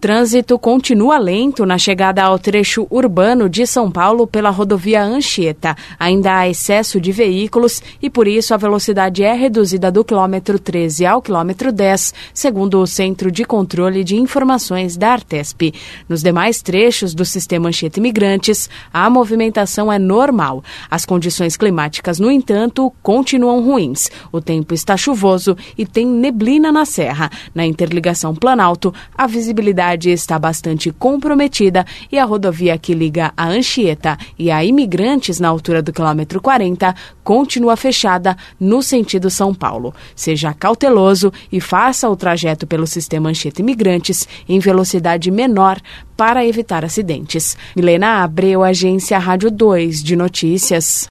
trânsito continua lento na chegada ao trecho urbano de São Paulo pela rodovia Anchieta. Ainda há excesso de veículos e, por isso, a velocidade é reduzida do quilômetro 13 ao quilômetro 10, segundo o Centro de Controle de Informações da Artesp. Nos demais trechos do sistema Anchieta Imigrantes, a movimentação é normal. As condições climáticas, no entanto, continuam ruins. O tempo está chuvoso e tem neblina na serra. Na interligação Planalto, a visibilidade está bastante comprometida e a rodovia que liga a Anchieta e a Imigrantes na altura do quilômetro 40 continua fechada no sentido São Paulo. Seja cauteloso e faça o trajeto pelo sistema Anchieta Imigrantes em velocidade menor para evitar acidentes. Milena Abreu, Agência Rádio 2 de Notícias.